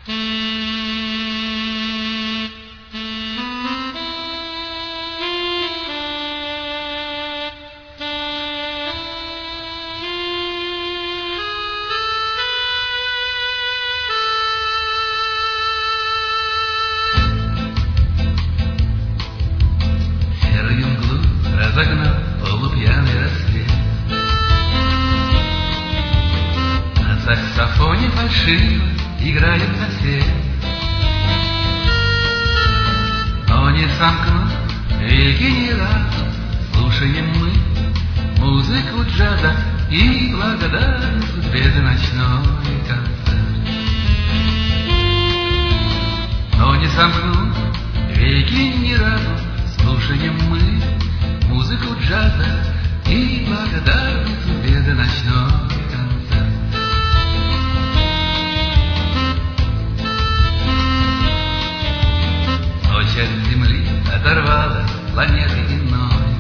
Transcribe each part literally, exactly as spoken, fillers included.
Разогнал полупьяный рассвет. На саксофоне фальшиво играет сосед. Но не сомкнут веки ни разу, слушаем мы музыку джаза и благодарны судьбе за ночной концерт. Но не сомкнут веки ни разу, слушаем мы музыку джаза и благодарны судьбе за ночной концерт. Ночь от земли оторвалась планеты иной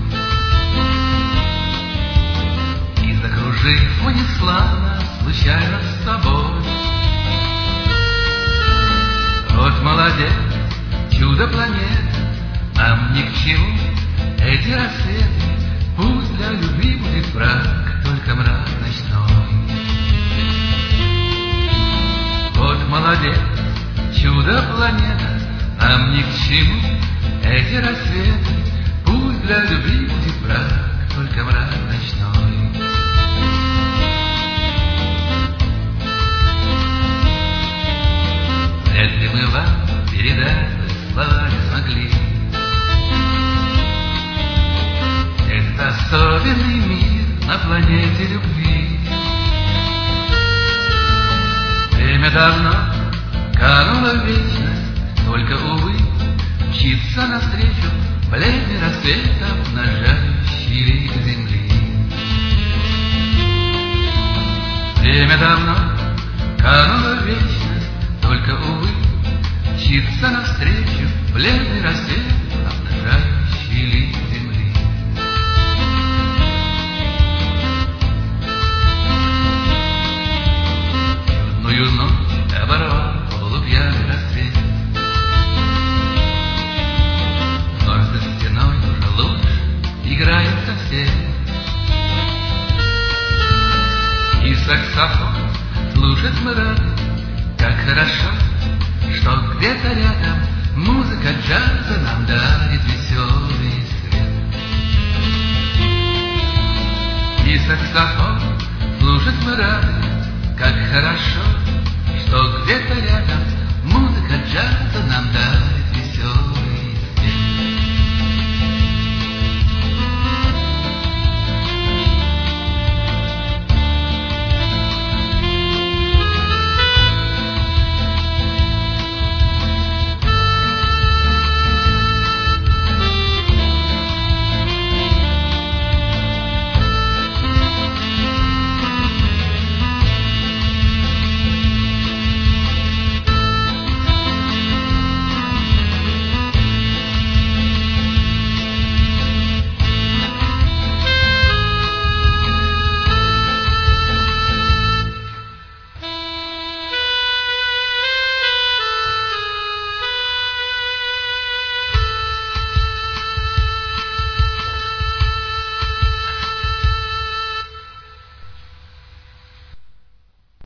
и, закружив, унесла нас случайно с собой. Вот молодец, чудо планеты, нам ни к чему эти рассветы, пусть для любви будет брак, только мрак ночной. Вот молодец, чудо планета, нам ни к чему эти рассветы, пусть для любви будет брак, только мрак ночной. Вряд ли мы вам передать слова не смогли. Это особенный мир на планете любви. Время давно кануло в вечность, только, увы, мчится навстречу бледный рассвет, обнажающий лик земли. Время давно кануло в вечность, только, увы, мчится навстречу бледный рассвет, обнажающий лик земли. Чудную ночь оборвал полупьяный рассвет. Вновь за стеной уже лучше играет сосед. И саксофон слушать мы рады, как хорошо, что где-то рядом музыка джаза нам дарит веселый свет. И саксофон слушать мы рады, как хорошо,